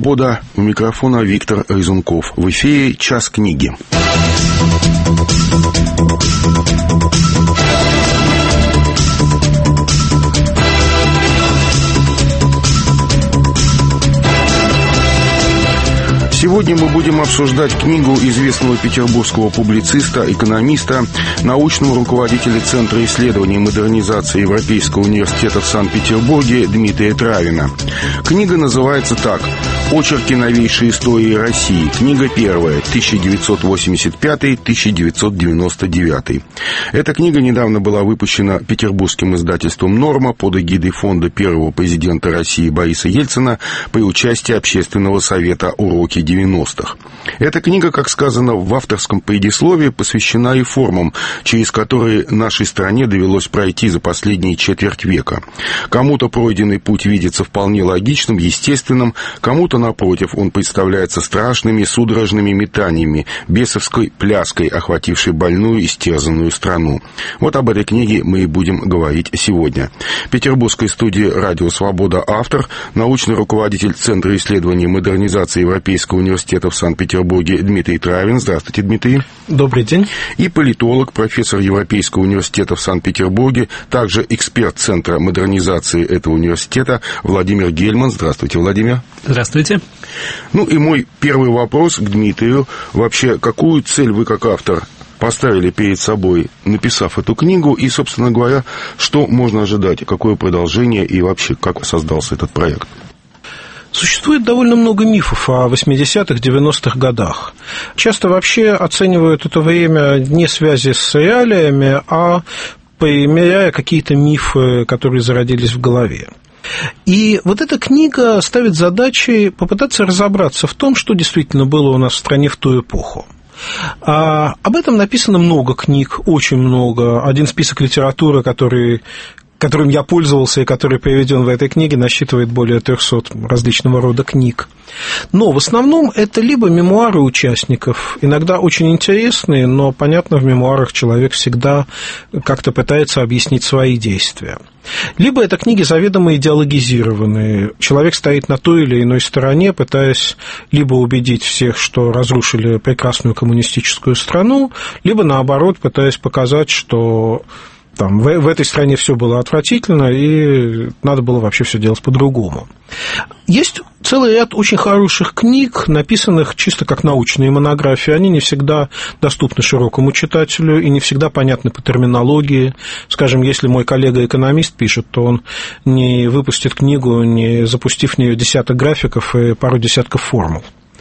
«Свобода». У микрофона Виктор Резунков. В эфире «Час книги». Сегодня мы будем обсуждать книгу известного петербургского публициста, экономиста, научного руководителя Центра исследований и модернизации Европейского университета в Санкт-Петербурге Дмитрия Травина. Книга называется так: «Очерки новейшей истории России». Книга первая, 1985-1999. Эта книга недавно была выпущена петербургским издательством «Норма» под эгидой фонда первого президента России Бориса Ельцина при участии Общественного совета «Уроки 90-х». Эта книга, как сказано в авторском предисловии, посвящена реформам, через которые нашей стране довелось пройти за последние четверть века. Кому-то пройденный путь видится вполне логичным, естественным, кому-то, напротив, он представляется страшными, судорожными метаниями, бесовской пляской, охватившей больную, истерзанную страну. Вот об этой книге мы и будем говорить сегодня. В петербургской студии «Радио Свобода» автор, научный руководитель Центра исследований и модернизации Европейского университета в Санкт-Петербурге Дмитрий Травин. Здравствуйте, Дмитрий. Добрый день. И политолог, профессор Европейского университета в Санкт-Петербурге, также эксперт Центра модернизации этого университета Владимир Гельман. Здравствуйте, Владимир. Здравствуйте. Ну и мой первый вопрос к Дмитрию. Вообще, какую цель вы, как автор, поставили перед собой, написав эту книгу, и, собственно говоря, что можно ожидать, какое продолжение и вообще, как создался этот проект? Существует довольно много мифов о 80-х, 90-х годах. Часто вообще оценивают это время не в связи с реалиями, а примеряя какие-то мифы, которые зародились в голове. И вот эта книга ставит задачей попытаться разобраться в том, что действительно было у нас в стране в ту эпоху. Об этом написано много книг, очень много. Один список литературы, которым я пользовался и который приведен в этой книге, насчитывает более 300 различного рода книг. Но в основном это либо мемуары участников, иногда очень интересные, но, понятно, в мемуарах человек всегда как-то пытается объяснить свои действия. Либо это книги заведомо идеологизированные. Человек стоит на той или иной стороне, пытаясь либо убедить всех, что разрушили прекрасную коммунистическую страну, либо, наоборот, пытаясь показать, что там, в этой стране все было отвратительно, и надо было вообще все делать по-другому. Есть целый ряд очень хороших книг, написанных чисто как научные монографии. Они не всегда доступны широкому читателю и не всегда понятны по терминологии. Скажем, если мой коллега-экономист пишет, то он не выпустит книгу, не запустив в нее десяток графиков и пару десятков формул.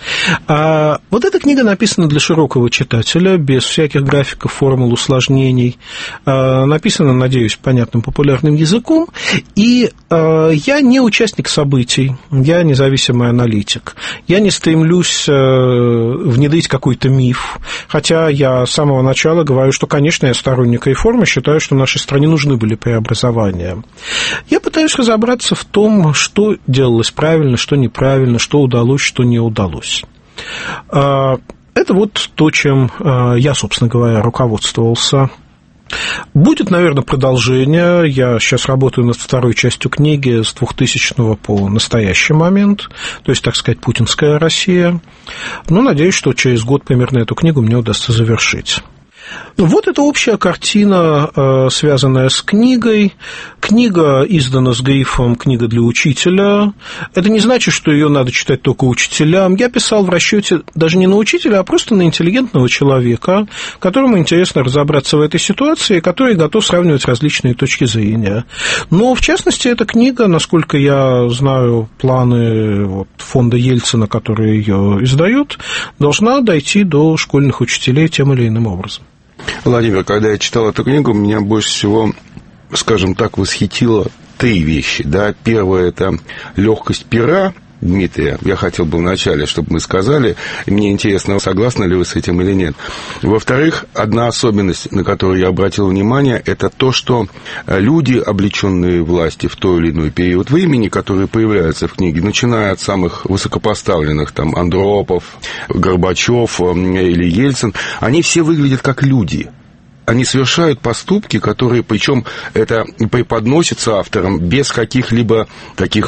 Вот эта книга написана для широкого читателя, без всяких графиков, формул, усложнений. Написана, надеюсь, понятным популярным языком. И я не участник событий, я независимый аналитик. Я не стремлюсь внедрить какой-то миф, хотя я с самого начала говорю, что, конечно, я сторонник реформы, считаю, что нашей стране нужны были преобразования. Я пытаюсь разобраться в том, что делалось правильно, что неправильно, что удалось, что не удалось. Это вот то, чем я, собственно говоря, руководствовался. Будет, наверное, продолжение. Я сейчас работаю над второй частью книги с 2000 по настоящий момент, то есть, так сказать, путинская Россия. Но надеюсь, что через год примерно эту книгу мне удастся завершить. Вот эта общая картина, связанная с книгой. Книга издана с грифом «Книга для учителя». Это не значит, что ее надо читать только учителям. Я писал в расчете даже не на учителя, а просто на интеллигентного человека, которому интересно разобраться в этой ситуации, который готов сравнивать различные точки зрения. Но, в частности, эта книга, насколько я знаю планы фонда Ельцина, который ее издает, должна дойти до школьных учителей тем или иным образом. Владимир, когда я читал эту книгу, меня больше всего, скажем так, восхитило три вещи. Да? Первое – это легкость пера Дмитрия. Я хотел бы вначале, чтобы мы сказали, и мне интересно, согласны ли вы с этим или нет. Во-вторых, одна особенность, на которую я обратил внимание, это то, что люди, облеченные власти в той или иной период времени, которые появляются в книге, начиная от самых высокопоставленных, там, Андропов, Горбачев или Ельцин, они все выглядят как люди. они совершают поступки, которые, причем это преподносится автором без каких-либо таких,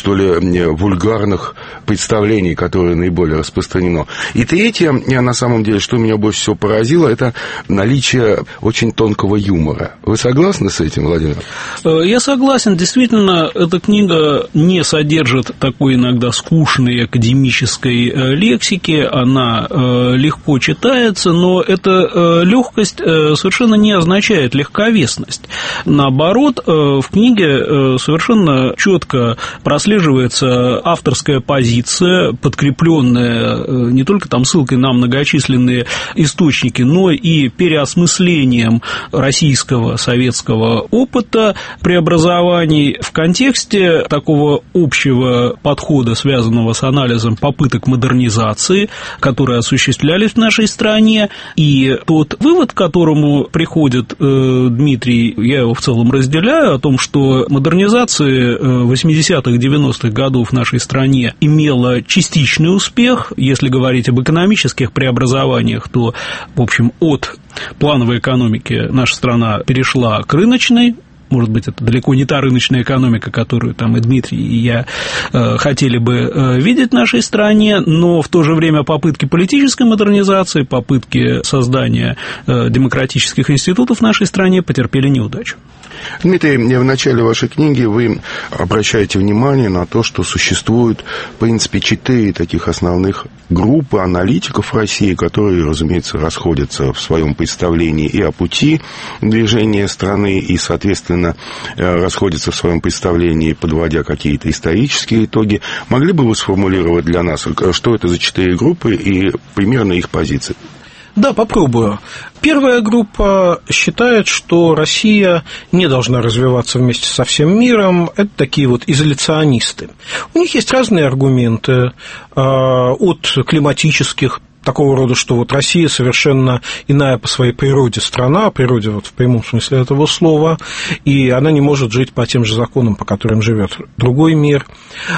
вульгарных представлений, которые наиболее распространено. И третье, на самом деле, что меня больше всего поразило, это наличие очень тонкого юмора. Вы согласны с этим, Владимир? Я согласен. Действительно, эта книга не содержит такой иногда скучной академической лексики, она легко читается, но эта легкость совершенно не означает легковесность. Наоборот, в книге совершенно четко прослеживается авторская позиция, подкрепленная не только там ссылкой на многочисленные источники, но и переосмыслением российского, советского опыта преобразований в контексте такого общего подхода, связанного с анализом попыток модернизации, которые осуществлялись в нашей стране, и тот вывод, к которому приходит Дмитрий, я его в целом разделяю, о том, что модернизация 80-х, 90-х годов в нашей стране имела частичный успех. Если говорить об экономических преобразованиях, то, в общем, от плановой экономики наша страна перешла к рыночной. Может быть, это далеко не та рыночная экономика, которую там и Дмитрий, и я хотели бы видеть в нашей стране, но в то же время попытки политической модернизации, попытки создания демократических институтов в нашей стране потерпели неудачу. Дмитрий, в начале вашей книги вы обращаете внимание на то, что существует, в принципе, 4 таких основных группы аналитиков в России, которые, разумеется, расходятся в своем представлении и о пути движения страны, и, соответственно, расходятся в своем представлении, подводя какие-то исторические итоги. Могли бы вы сформулировать для нас, что это за 4 группы и примерно их позиции? Да, попробую. Первая группа считает, что Россия не должна развиваться вместе со всем миром. Это такие вот изоляционисты. У них есть разные аргументы, от климатических, такого рода, что вот Россия совершенно иная по своей природе страна, природе вот в прямом смысле этого слова, и она не может жить по тем же законам, по которым живет другой мир,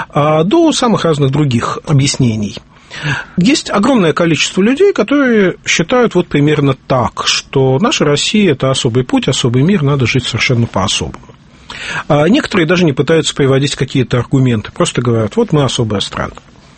до самых разных других объяснений. Есть огромное количество людей, которые считают вот примерно так, что наша Россия – это особый путь, особый мир, надо жить совершенно по-особому. Некоторые даже не пытаются приводить какие-то аргументы, просто говорят, вот мы особая страна.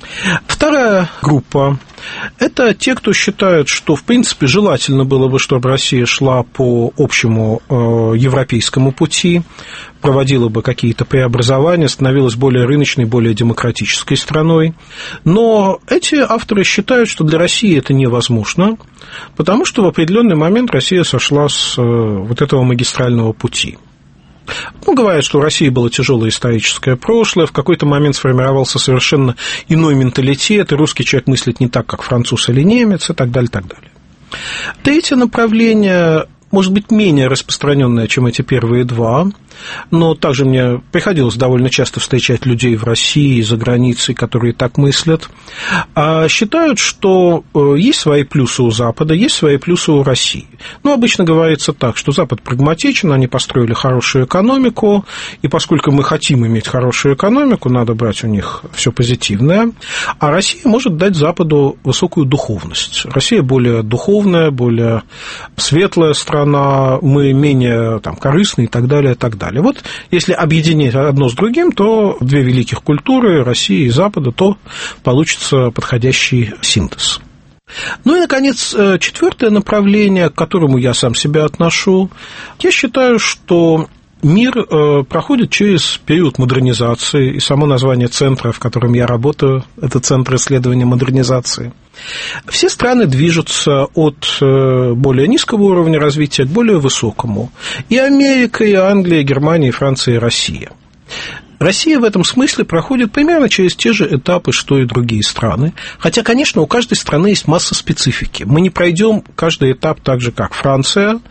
Вторая группа – это те, кто считают, что, в принципе, желательно было бы, чтобы Россия шла по общему европейскому пути, проводила бы какие-то преобразования, становилась более рыночной, более демократической страной. Но эти авторы считают, что для России это невозможно, потому что в определенный момент Россия сошла с вот этого магистрального пути. Говорят, что у России было тяжелое историческое прошлое, в какой-то момент сформировался совершенно иной менталитет, и русский человек мыслит не так, как француз или немец, и так далее, и так далее. Третье направление, может быть, менее распространенное, чем эти первые два, но также мне приходилось довольно часто встречать людей в России и за границей, которые так мыслят, считают, что есть свои плюсы у Запада, есть свои плюсы у России. Обычно говорится так, что Запад прагматичен, они построили хорошую экономику, и поскольку мы хотим иметь хорошую экономику, надо брать у них все позитивное, а Россия может дать Западу высокую духовность. Россия более духовная, более светлая страна, мы менее корыстные и так далее, и так далее. Вот если объединить одно с другим, то две великих культуры, России и Запада, то получится подходящий синтез. И, наконец, четвертое направление, к которому я сам себя отношу, я считаю, что мир проходит через период модернизации, и само название центра, в котором я работаю, это Центр исследования модернизации. Все страны движутся от более низкого уровня развития к более высокому. И Америка, и Англия, и Германия, и Франция, и Россия. Россия в этом смысле проходит примерно через те же этапы, что и другие страны. Хотя, конечно, у каждой страны есть масса специфики. Мы не пройдем каждый этап так же, как Франция,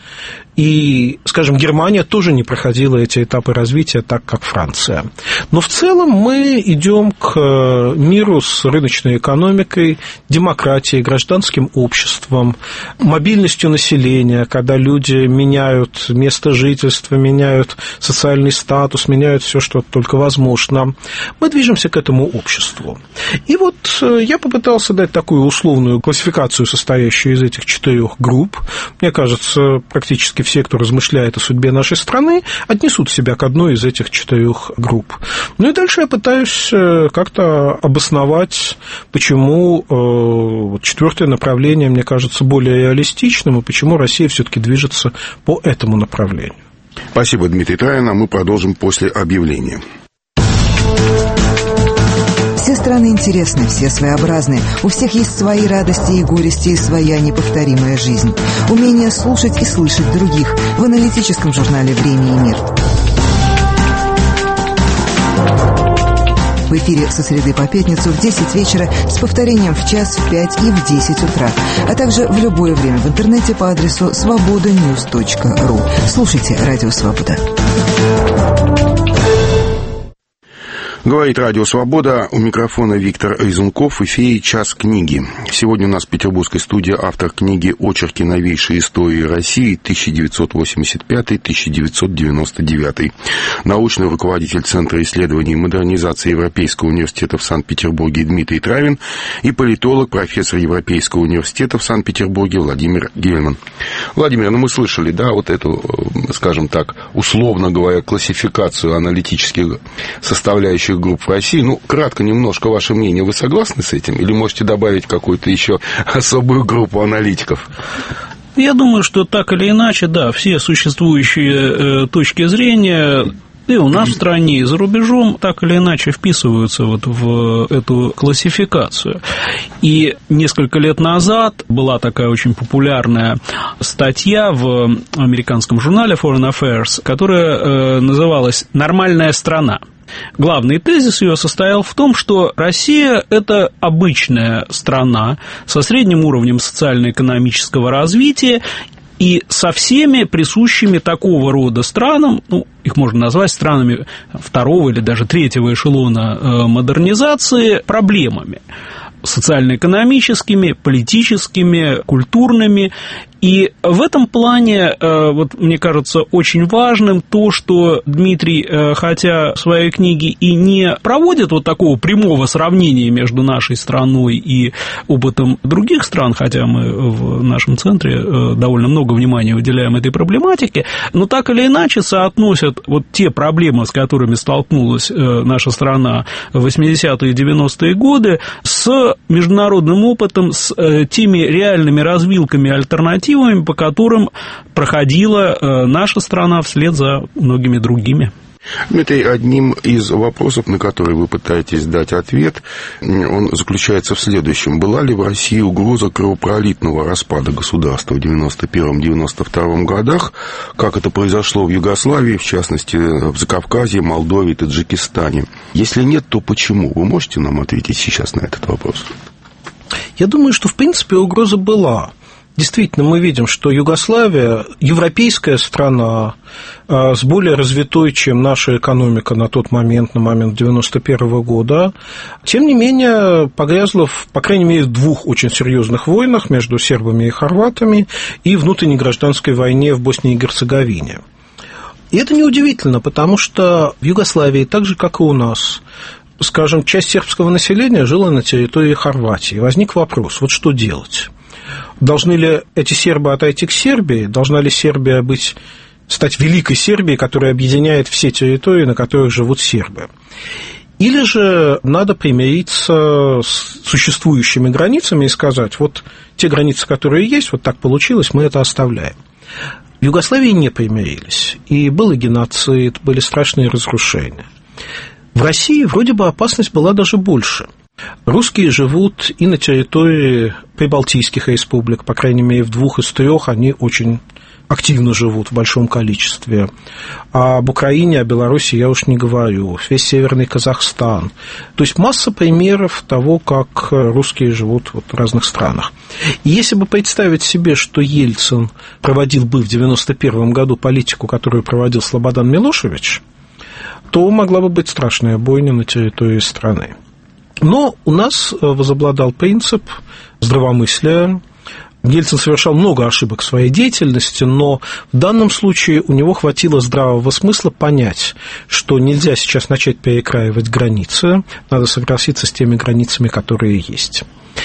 И, скажем, Германия тоже не проходила эти этапы развития так, как Франция. Но в целом мы идем к миру с рыночной экономикой, демократией, гражданским обществом, мобильностью населения, когда люди меняют место жительства, меняют социальный статус, меняют все, что только возможно. Мы движемся к этому обществу. И вот я попытался дать такую условную классификацию, состоящую из этих 4 групп. Мне кажется, практически все, кто размышляет о судьбе нашей страны, отнесут себя к одной из этих 4 групп. Ну и дальше я пытаюсь как-то обосновать, почему 4-е направление мне кажется более реалистичным, и почему Россия все-таки движется по этому направлению. Спасибо, Дмитрий Травин, а мы продолжим после объявления. Все страны интересны, все своеобразны. У всех есть свои радости и горести, и своя неповторимая жизнь. Умение слушать и слышать других в аналитическом журнале «Время и мир». В эфире со среды по пятницу в 10 вечера с повторением в час, в 5 и в 10 утра, а также в любое время в интернете по адресу svobodanews.ru. Слушайте «Радио Свобода». Говорит Радио Свобода, у микрофона Виктор Резунков, в эфире «Час книги». Сегодня у нас в петербургской студии автор книги «Очерки новейшей истории России 1985-1999», научный руководитель Центра исследований и модернизации Европейского университета в Санкт-Петербурге Дмитрий Травин и политолог, профессор Европейского университета в Санкт-Петербурге Владимир Гельман. Владимир, мы слышали, да, вот эту, скажем так, условно говоря, классификацию аналитических составляющих групп в России. Ну, кратко немножко ваше мнение. Вы согласны с этим? Или можете добавить какую-то еще особую группу аналитиков? Я думаю, что так или иначе, да, все существующие точки зрения и у нас в стране, и за рубежом так или иначе вписываются вот в эту классификацию. И несколько лет назад была такая очень популярная статья в американском журнале Foreign Affairs, которая называлась «Нормальная страна». Главный тезис ее состоял в том, что Россия – это обычная страна со средним уровнем социально-экономического развития и со всеми присущими такого рода странам, ну, их можно назвать странами второго или даже третьего эшелона модернизации, проблемами социально-экономическими, политическими, культурными. И в этом плане, вот, мне кажется, очень важным то, что Дмитрий, хотя в своей книге и не проводит вот такого прямого сравнения между нашей страной и опытом других стран, хотя мы в нашем центре довольно много внимания уделяем этой проблематике, но так или иначе соотносят вот те проблемы, с которыми столкнулась наша страна в 80-е и 90-е годы, с международным опытом, с теми реальными развилками альтернатив, по которым проходила наша страна вслед за многими другими. Дмитрий, одним из вопросов, на который вы пытаетесь дать ответ, он заключается в следующем. Была ли в России угроза кровопролитного распада государства в 91-92 годах, как это произошло в Югославии, в частности, в Закавказье, Молдове, Таджикистане? Если нет, то почему? Вы можете нам ответить сейчас на этот вопрос? Я думаю, что, в принципе, угроза была. Действительно, мы видим, что Югославия, европейская страна, с более развитой, чем наша экономика на тот момент, на момент 91 года, тем не менее, погрязла, по крайней мере, в 2 очень серьезных войнах между сербами и хорватами и внутренней гражданской войне в Боснии и Герцеговине. И это неудивительно, потому что в Югославии, так же, как и у нас, скажем, часть сербского населения жила на территории Хорватии. Возник вопрос, вот что делать? Должны ли эти сербы отойти к Сербии? Должна ли Сербия стать великой Сербией, которая объединяет все территории, на которых живут сербы? Или же надо примириться с существующими границами и сказать, вот те границы, которые есть, вот так получилось, мы это оставляем. В Югославии не примирились, и был и геноцид, были страшные разрушения. В России вроде бы опасность была даже больше. Русские живут и на территории прибалтийских республик, по крайней мере, в 2 из 3 они очень активно живут в большом количестве. А об Украине, о Беларуси я уж не говорю. Весь Северный Казахстан. То есть масса примеров того, как русские живут в разных странах. И если бы представить себе, что Ельцин проводил бы в 1991 году политику, которую проводил Слободан Милошевич, то могла бы быть страшная бойня на территории страны. Но у нас возобладал принцип здравомыслия. Ельцин совершал много ошибок в своей деятельности, но в данном случае у него хватило здравого смысла понять, что нельзя сейчас начать перекраивать границы, надо согласиться с теми границами, которые есть.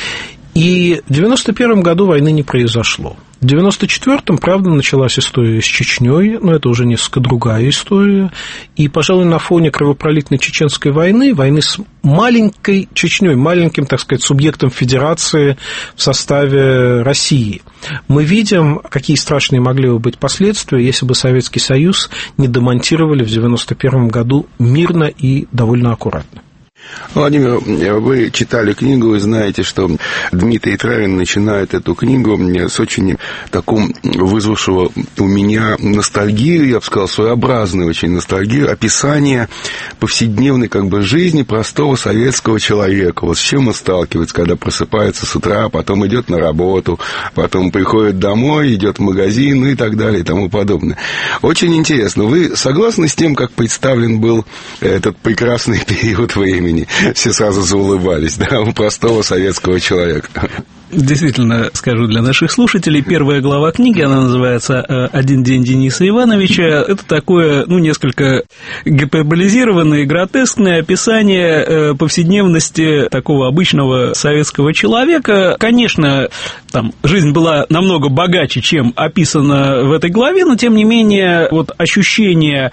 И в 1991 году войны не произошло. В 1994-м, правда, началась история с Чечней, но это уже несколько другая история. И, пожалуй, на фоне кровопролитной чеченской войны, войны с маленькой Чечней, маленьким, так сказать, субъектом федерации в составе России, мы видим, какие страшные могли бы быть последствия, если бы Советский Союз не демонтировали в 1991 году мирно и довольно аккуратно. Владимир, вы читали книгу, вы знаете, что Дмитрий Травин начинает эту книгу с очень такого вызвавшего у меня ностальгию, я бы сказал, своеобразную очень ностальгию, описание повседневной жизни простого советского человека. Вот с чем он сталкивается, когда просыпается с утра, потом идет на работу, потом приходит домой, идет в магазин, и так далее, и тому подобное. Очень интересно. Вы согласны с тем, как представлен был этот прекрасный период времени? Все сразу заулыбались, да, у простого советского человека. Действительно, скажу для наших слушателей, первая глава книги, она называется «Один день Дениса Ивановича». Это такое, несколько гиперболизированное и гротескное описание повседневности такого обычного советского человека. Конечно, там жизнь была намного богаче, чем описано в этой главе, но, тем не менее, вот ощущение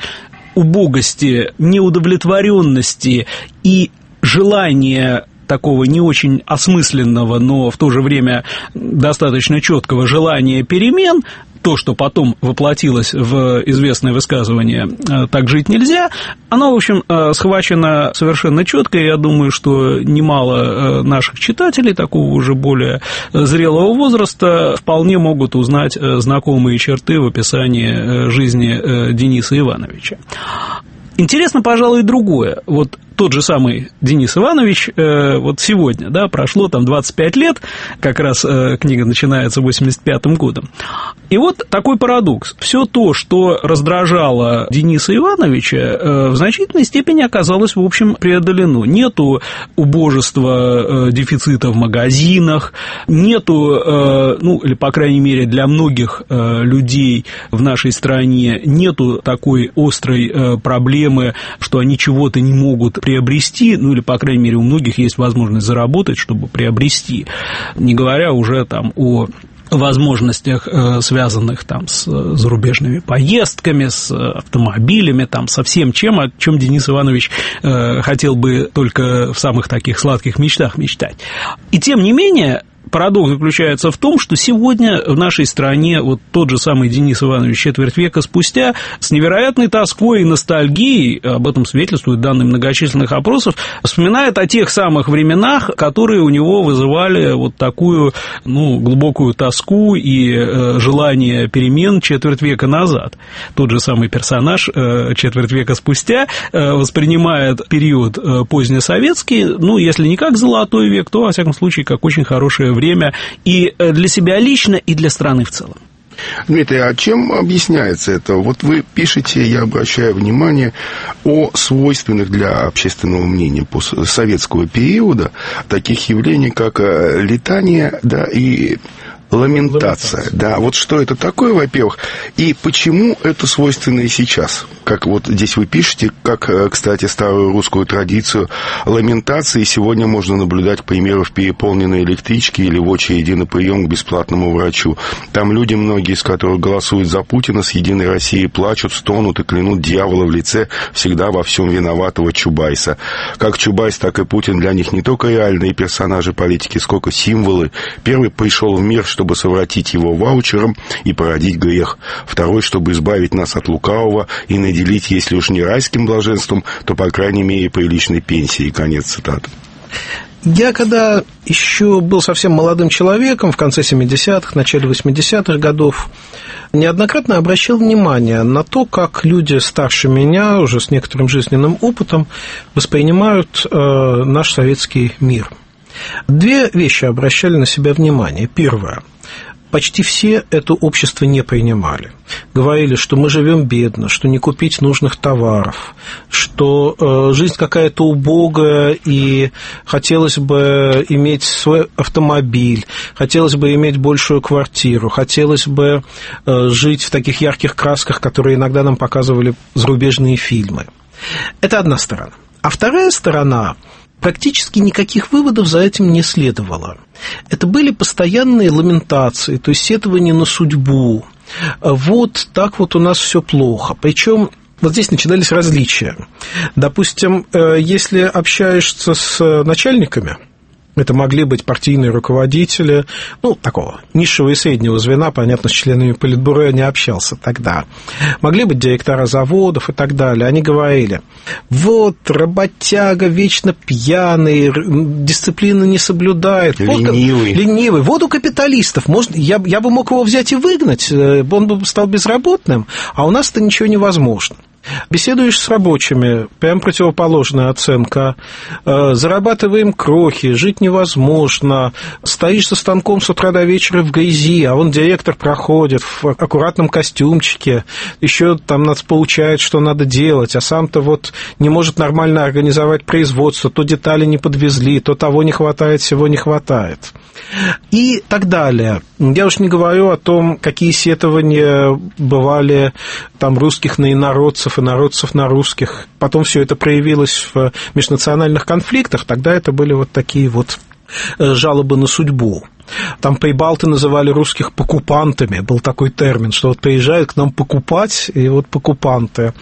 убогости, неудовлетворенности и желание такого не очень осмысленного, но в то же время достаточно четкого желания перемен, то, что потом воплотилось в известное высказывание «так жить нельзя», оно, в общем, схвачено совершенно четко, и я думаю, что немало наших читателей такого уже более зрелого возраста вполне могут узнать знакомые черты в описании жизни Дениса Ивановича. Интересно, пожалуй, другое. Вот тот же самый Денис Иванович, вот сегодня, да, прошло там 25 лет, как раз книга начинается 85-м годом. И вот такой парадокс. Все то, что раздражало Дениса Ивановича, в значительной степени оказалось, в общем, преодолено. Нету убожества, дефицита в магазинах, нету, или, по крайней мере, для многих людей в нашей стране нету такой острой проблемы, что они чего-то не могут приобрести, или, по крайней мере, у многих есть возможность заработать, чтобы приобрести, не говоря уже там о возможностях, связанных там с зарубежными поездками, с автомобилями, там, со всем чем, о чем Денис Иванович хотел бы только в самых таких сладких мечтах мечтать. И тем не менее, парадокс заключается в том, что сегодня в нашей стране вот тот же самый Денис Иванович четверть века спустя с невероятной тоской и ностальгией, об этом свидетельствуют данные многочисленных опросов, вспоминает о тех самых временах, которые у него вызывали вот такую, глубокую тоску и желание перемен четверть века назад. Тот же самый персонаж четверть века спустя воспринимает период позднесоветский, если не как золотой век, то, во всяком случае, как очень хорошее время и для себя лично, и для страны в целом. Дмитрий, а чем объясняется это? Вот вы пишете, я обращаю внимание, о свойственных для общественного мнения постсоветского периода таких явлений, как летание, да, и ламентация. Да, вот что это такое, во-первых, и почему это свойственно и сейчас? Как вот здесь вы пишете, как, кстати, старую русскую традицию ламентации сегодня можно наблюдать, к примеру, в переполненной электричке или в очереди на прием к бесплатному врачу. Там люди, многие из которых голосуют за Путина, с «Единой Россией» плачут, стонут и клянут дьявола в лице всегда во всем виноватого Чубайса. Как Чубайс, так и Путин для них не только реальные персонажи политики, сколько символы. Первый пришел в мир, чтобы совратить его ваучером и породить грех. Второй, чтобы избавить нас от лукавого и наделить, если уж не райским блаженством, то, по крайней мере, приличной пенсией. Конец цитаты. Я когда еще был совсем молодым человеком, в конце 70-х, начале 80-х годов, неоднократно обращал внимание на то, как люди старше меня, уже с некоторым жизненным опытом, воспринимают наш советский мир. Две вещи обращали на себя внимание. Первое. Почти все это общество не принимали. Говорили, что мы живем бедно, что не купить нужных товаров, что жизнь какая-то убогая, и хотелось бы иметь свой автомобиль, хотелось бы иметь большую квартиру, хотелось бы жить в таких ярких красках, которые иногда нам показывали зарубежные фильмы. Это одна сторона. А вторая сторона... Практически никаких выводов за этим не следовало. Это были постоянные ламентации, то есть сетования на судьбу. Вот так вот у нас все плохо. Причем вот здесь начинались различия. Допустим, если общаешься с начальниками, это могли быть партийные руководители, такого низшего и среднего звена, понятно, с членами политбюро я не общался тогда. Могли быть директора заводов и так далее. Они говорили, вот, работяга, вечно пьяный, дисциплину не соблюдает. Ленивый. Вот у капиталистов. Я бы мог его взять и выгнать, он бы стал безработным, а у нас-то ничего невозможно. Беседуешь с рабочими, прям противоположная оценка. Зарабатываем крохи, жить невозможно. Стоишь за станком с утра до вечера в грязи, а вон директор проходит в аккуратном костюмчике, еще там нас поучает, что надо делать, а сам-то вот не может нормально организовать производство, то детали не подвезли, то того не хватает, всего не хватает. И так далее. Я уж не говорю о том, какие сетования бывали там русских на инородцев, инородцев на русских. Потом все это проявилось в межнациональных конфликтах. Тогда это были вот такие вот жалобы на судьбу. Там прибалты называли русских покупантами, был такой термин, что вот приезжают к нам покупать, и вот покупанты.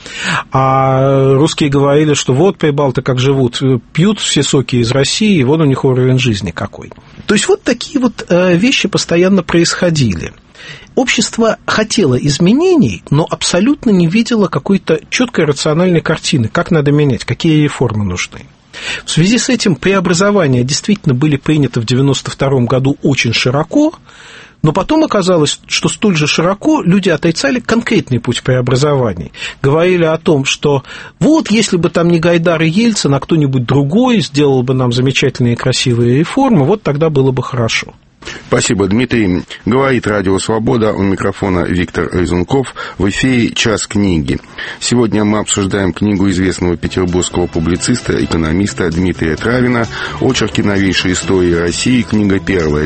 А русские говорили, что вот прибалты как живут, пьют все соки из России, и вот у них уровень жизни какой. То есть вот такие вот вещи постоянно происходили. Общество хотело изменений, но абсолютно не видело какой-то четкой рациональной картины, как надо менять, какие реформы нужны. В связи с этим преобразования действительно были приняты в 1992 году очень широко, но потом оказалось, что столь же широко люди отрицали конкретный путь преобразований. Говорили о том, что вот если бы там не Гайдар и Ельцин, а кто-нибудь другой сделал бы нам замечательные и красивые реформы, вот тогда было бы хорошо. Спасибо, Дмитрий. Говорит Радио Свобода, у микрофона Виктор Резунков. В эфире «Час книги». Сегодня мы обсуждаем книгу известного петербургского публициста, экономиста Дмитрия Травина «Очерки новейшей истории России», книга первая,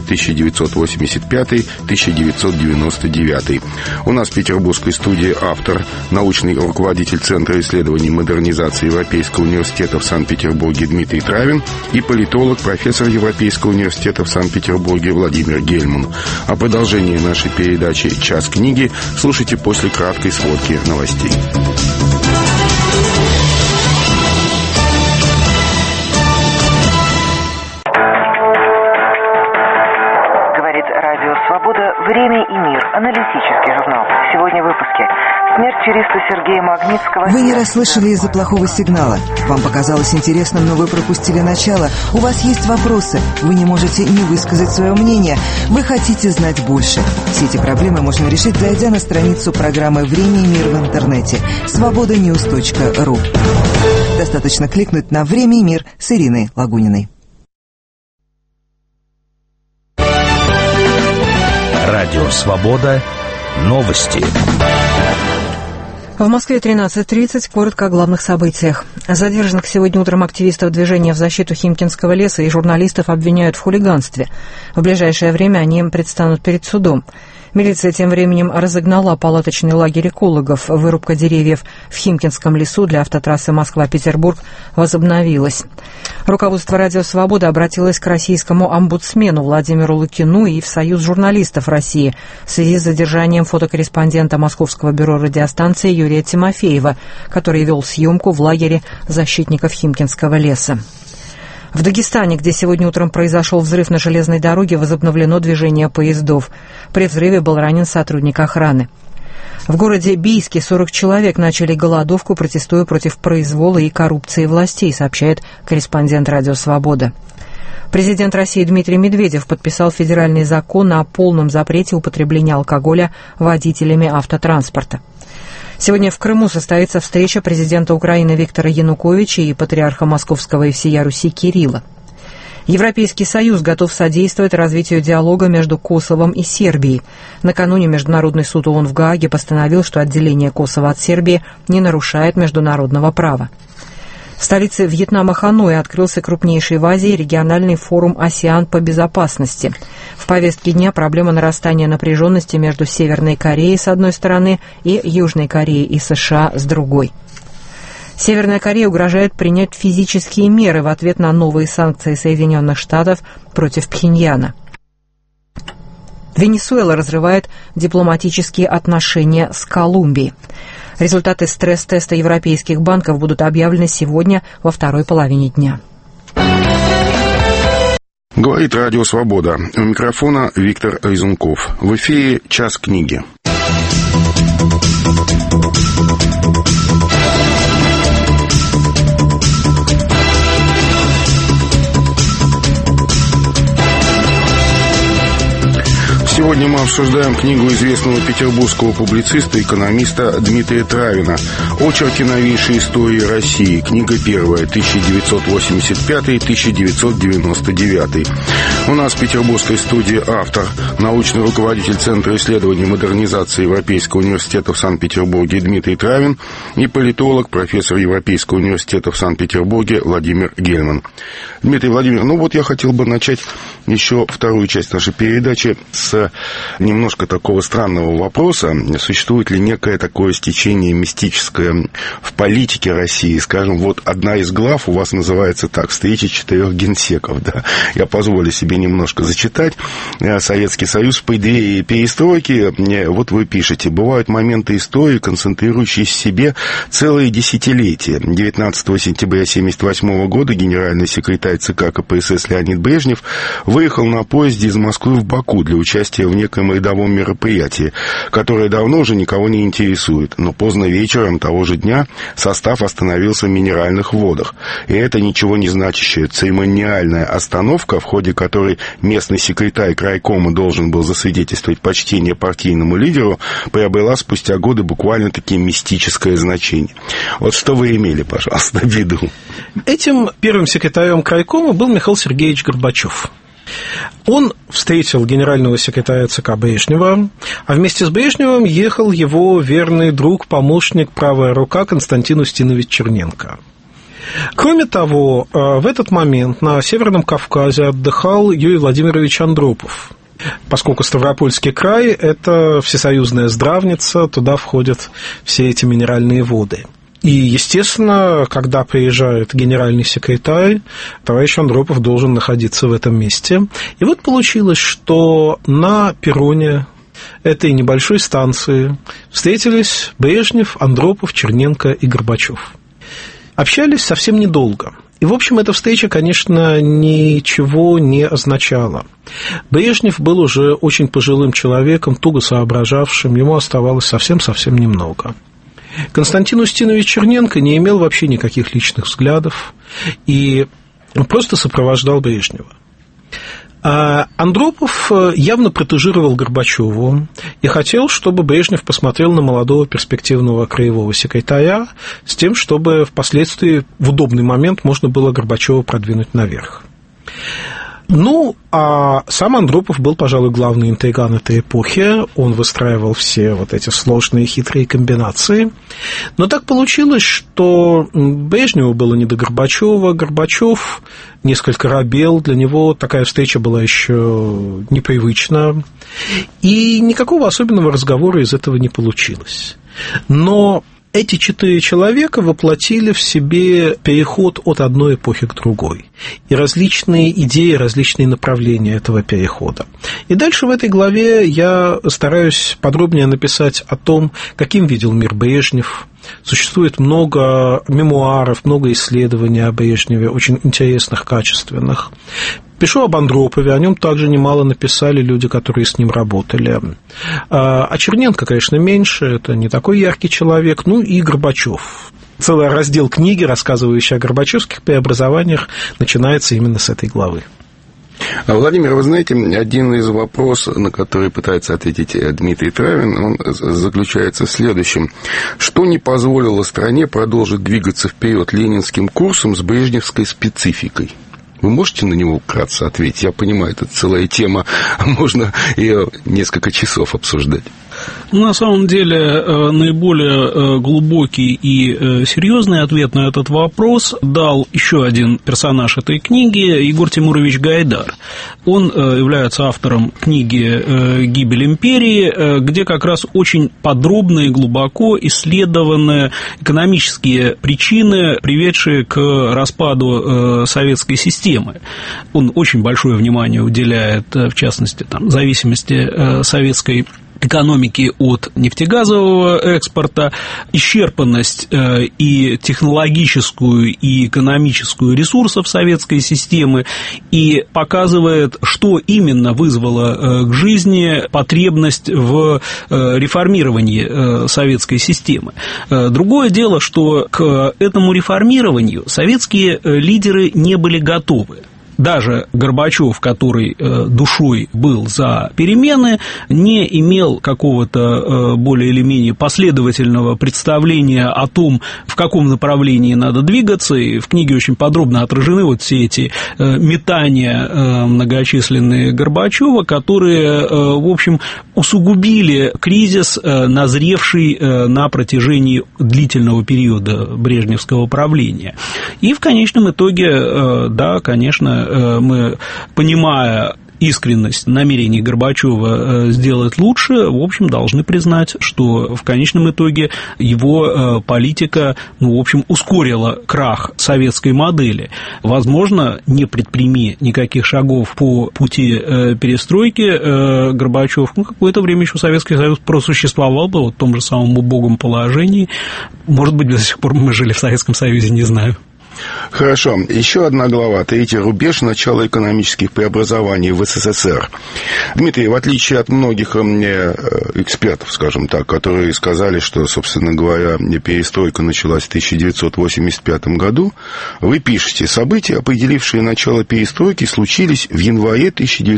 1985-1999. У нас в петербургской студии автор, научный руководитель Центра исследований модернизации Европейского университета в Санкт-Петербурге Дмитрий Травин и политолог, профессор Европейского университета в Санкт-Петербурге Владимир Гельман. О продолжении нашей передачи «Час книги» слушайте после краткой сводки новостей. Говорит Радио Свобода. Время и мир. Аналитический журнал. Сегодня в выпуске. Смерть юриста Сергея Магнитского. Вы не расслышали из-за плохого сигнала. Вам показалось интересным, но вы пропустили начало. У вас есть вопросы. Вы не можете не высказать свое мнение. Вы хотите знать больше. Все эти проблемы можно решить, зайдя на страницу программы «Время и мир» в интернете. Свобоdanews.ru. Достаточно кликнуть на «Время и мир» с Ириной Лагуниной. Радио «Свобода». Новости. В Москве 13:30. Коротко о главных событиях. Задержанных сегодня утром активистов движения в защиту Химкинского леса и журналистов обвиняют в хулиганстве. В ближайшее время они предстанут перед судом. Милиция тем временем разогнала палаточный лагерь экологов. Вырубка деревьев в Химкинском лесу для автотрассы Москва-Петербург возобновилась. Руководство «Радио Свобода» обратилось к российскому омбудсмену Владимиру Лукину и в Союз журналистов России в связи с задержанием фотокорреспондента Московского бюро радиостанции Юрия Тимофеева, который вел съемку в лагере защитников Химкинского леса. В Дагестане, где сегодня утром произошел взрыв на железной дороге, возобновлено движение поездов. При взрыве был ранен сотрудник охраны. В городе Бийске 40 человек начали голодовку, протестуя против произвола и коррупции властей, сообщает корреспондент «Радио Свобода». Президент России Дмитрий Медведев подписал федеральный закон о полном запрете употребления алкоголя водителями автотранспорта. Сегодня в Крыму состоится встреча президента Украины Виктора Януковича и патриарха Московского и всея Руси Кирилла. Европейский Союз готов содействовать развитию диалога между Косовом и Сербией. Накануне Международный суд ООН в Гааге постановил, что отделение Косово от Сербии не нарушает международного права. В столице Вьетнама Ханой открылся крупнейший в Азии региональный форум «АСЕАН по безопасности». В повестке дня проблема нарастания напряженности между Северной Кореей с одной стороны и Южной Кореей и США с другой. Северная Корея угрожает принять физические меры в ответ на новые санкции Соединенных Штатов против Пхеньяна. Венесуэла разрывает дипломатические отношения с Колумбией. Результаты стресс-теста европейских банков будут объявлены сегодня во второй половине дня. Говорит Радио Свобода. У микрофона Виктор Резунков. В эфире «Час книги». Сегодня мы обсуждаем книгу известного петербургского публициста и экономиста Дмитрия Травина «Очерки новейшей истории России». Книга первая, 1985-1999. У нас в петербургской студии автор, научный руководитель Центра исследований и модернизации Европейского университета в Санкт-Петербурге Дмитрий Травин и политолог, профессор Европейского университета в Санкт-Петербурге Владимир Гельман. Дмитрий Владимирович, я хотел бы начать еще вторую часть нашей передачи с немножко такого странного вопроса. Существует ли некое такое стечение мистическое в политике России? Скажем, одна из глав у вас называется так: «Встреча 4 генсеков». Да? Я позволю себе немножко зачитать. Советский Союз в преддверии перестройки. Вы пишете: бывают моменты истории, концентрирующие в себе целые десятилетия. 19 сентября 1978 года генеральный секретарь ЦК КПСС Леонид Брежнев выехал на поезде из Москвы в Баку для участия в неком рядовом мероприятии, которое давно уже никого не интересует. Но поздно вечером того же дня состав остановился в Минеральных водах. И это ничего не значащая церемониальная остановка, в ходе которой местный секретарь крайкома должен был засвидетельствовать почтение партийному лидеру, приобрела спустя годы буквально-таки мистическое значение. Что вы имели, пожалуйста, в виду? Этим первым секретарем крайкома был Михаил Сергеевич Горбачев. Он встретил генерального секретаря ЦК Брежнева, а вместе с Брежневым ехал его верный друг, помощник, правая рука Константин Устинович Черненко. Кроме того, в этот момент на Северном Кавказе отдыхал Юрий Владимирович Андропов. Поскольку Ставропольский край – это всесоюзная здравница, туда входят все эти минеральные воды. И, естественно, когда приезжает генеральный секретарь, товарищ Андропов должен находиться в этом месте. И получилось, что на перроне этой небольшой станции встретились Брежнев, Андропов, Черненко и Горбачев. Общались совсем недолго. И, в общем, эта встреча, конечно, ничего не означала. Брежнев был уже очень пожилым человеком, туго соображавшим, ему оставалось совсем-совсем немного. Константин Устинович Черненко не имел вообще никаких личных взглядов и просто сопровождал Брежнева. А Андропов явно протежировал Горбачеву и хотел, чтобы Брежнев посмотрел на молодого перспективного краевого секретаря с тем, чтобы впоследствии в удобный момент можно было Горбачева продвинуть наверх. А сам Андропов был, пожалуй, главный интриган этой эпохи. Он выстраивал все эти сложные хитрые комбинации. Но так получилось, что Брежневу было не до Горбачева. Горбачев несколько робел. Для него такая встреча была еще непривычна. И никакого особенного разговора из этого не получилось. Но эти 4 человека воплотили в себе переход от одной эпохи к другой. И различные идеи, различные направления этого перехода. И дальше в этой главе я стараюсь подробнее написать о том, каким видел мир Брежнев. Существует много мемуаров, много исследований о Брежневе, очень интересных, качественных. Пишу об Андропове, о нем также немало написали люди, которые с ним работали. А Черненко, конечно, меньше, это не такой яркий человек. И Горбачев. Целый раздел книги, рассказывающий о горбачевских преобразованиях, начинается именно с этой главы. Владимир, вы знаете, один из вопросов, на который пытается ответить Дмитрий Травин, он заключается в следующем. Что не позволило стране продолжить двигаться вперед ленинским курсом с брежневской спецификой? Вы можете на него вкратце ответить? Я понимаю, это целая тема, можно ее несколько часов обсуждать. На самом деле, наиболее глубокий и серьезный ответ на этот вопрос дал еще один персонаж этой книги, Егор Тимурович Гайдар. Он является автором книги «Гибель империи», где как раз очень подробно и глубоко исследованы экономические причины, приведшие к распаду советской системы. Он очень большое внимание уделяет, в частности, зависимости советской экономики от нефтегазового экспорта, исчерпанность и технологическую, и экономическую ресурсов советской системы, и показывает, что именно вызвало к жизни потребность в реформировании советской системы. Другое дело, что к этому реформированию советские лидеры не были готовы. Даже Горбачев, который душой был за перемены, не имел какого-то более или менее последовательного представления о том, в каком направлении надо двигаться, и в книге очень подробно отражены вот все эти метания многочисленные Горбачева, которые, в общем, усугубили кризис, назревший на протяжении длительного периода брежневского правления. И в конечном итоге, да, конечно, мы, понимая искренность намерений Горбачева сделать лучше, в общем, должны признать, что в конечном итоге его политика, в общем, ускорила крах советской модели. Возможно, не предприми никаких шагов по пути перестройки Горбачев, какое-то время еще Советский Союз просуществовал бы в том же самом убогом положении. Может быть, до сих пор мы жили в Советском Союзе, не знаю. Хорошо. Еще одна глава. Третий рубеж. Начало экономических преобразований в СССР. Дмитрий, в отличие от многих экспертов, скажем так, которые сказали, что, собственно говоря, перестройка началась в 1985 году, вы пишете, события, определившие начало перестройки, случились в январе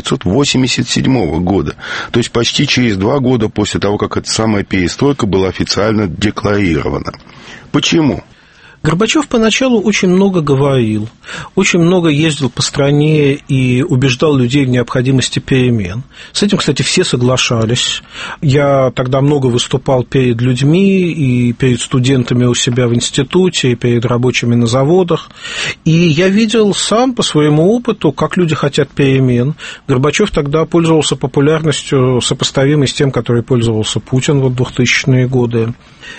1987 года. То есть почти через 2 года после того, как эта самая перестройка была официально декларирована. Почему? Горбачев поначалу очень много говорил, очень много ездил по стране и убеждал людей в необходимости перемен. С этим, кстати, все соглашались. Я тогда много выступал перед людьми и перед студентами у себя в институте, и перед рабочими на заводах. И я видел сам по своему опыту, как люди хотят перемен. Горбачев тогда пользовался популярностью, сопоставимой с тем, которой пользовался Путин в 2000-е годы.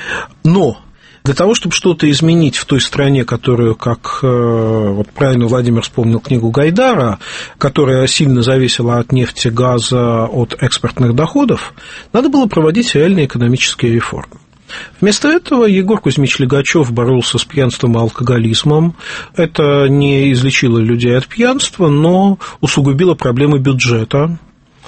Но для того, чтобы что-то изменить в той стране, которую, как вот правильно Владимир вспомнил книгу Гайдара, которая сильно зависела от нефти, газа, от экспортных доходов, надо было проводить реальные экономические реформы. Вместо этого Егор Кузьмич Лигачев боролся с пьянством и алкоголизмом. Это не излечило людей от пьянства, но усугубило проблемы бюджета.